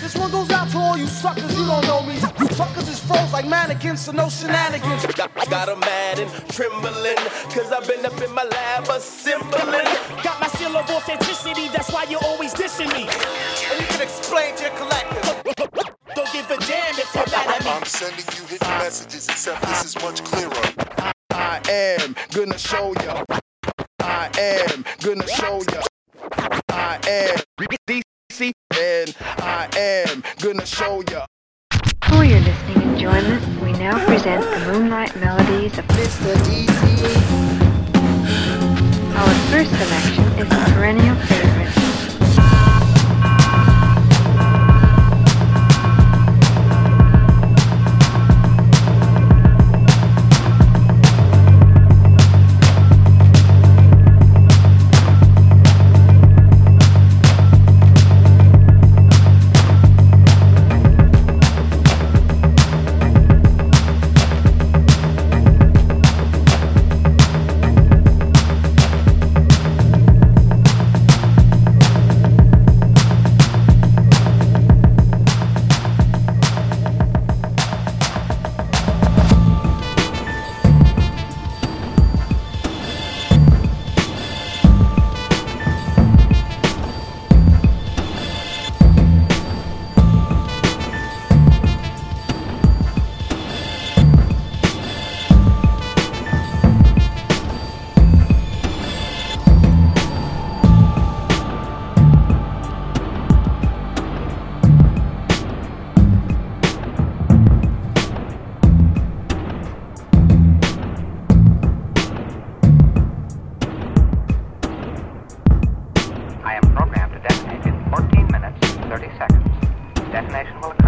This one goes out to all you suckers, you don't know me. Suckers is froze like mannequins, so no shenanigans. Got 'em mad and trembling, cause I've been up in my lab assembling. Got my seal of authenticity, that's why you're always dissing me. And you can explain to your collective. Don't give a damn if you're mad at me. I'm sending you hidden messages, except this is much clearer. I am gonna show ya. I am gonna show ya. I am DC and I am gonna show ya. For your listening enjoyment, we now present the Moonlight Melodies of Mr. DC. Our first selection is the perennial favorite. I am programmed to detonate in 14 minutes, 30 seconds. Detonation will